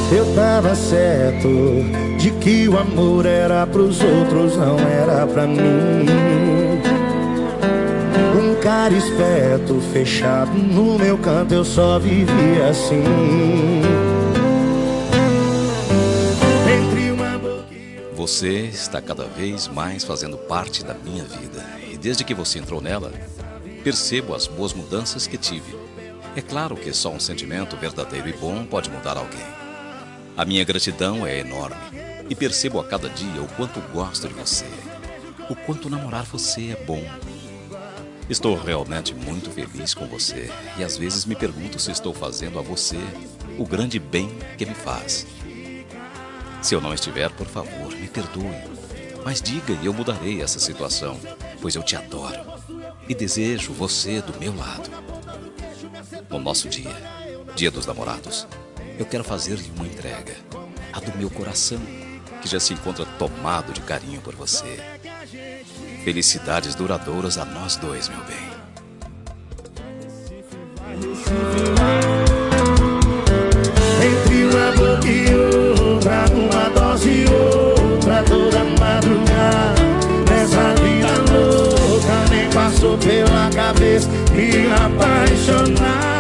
Eu tava certo de que o amor era pros outros, não era pra mim. Um cara esperto, fechado no meu canto, eu só vivia assim. Você está cada vez mais fazendo parte da minha vida. E desde que você entrou nela, percebo as boas mudanças que tive. É claro que só um sentimento verdadeiro e bom pode mudar alguém. A minha gratidão é enorme. E percebo a cada dia o quanto gosto de você. O quanto namorar você é bom. Estou realmente muito feliz com você. E às vezes me pergunto se estou fazendo a você o grande bem que me faz. Se eu não estiver, por favor, me perdoe. Mas diga e eu mudarei essa situação, pois eu te adoro e desejo você do meu lado. No nosso dia, Dia dos Namorados, eu quero fazer-lhe uma entrega, a do meu coração, que já se encontra tomado de carinho por você. Felicidades duradouras a nós dois, meu bem. Entre uma boca e outra, uma dose e outra, toda madrugada, nessa vida louca, nem passou pela cabeça me apaixonar.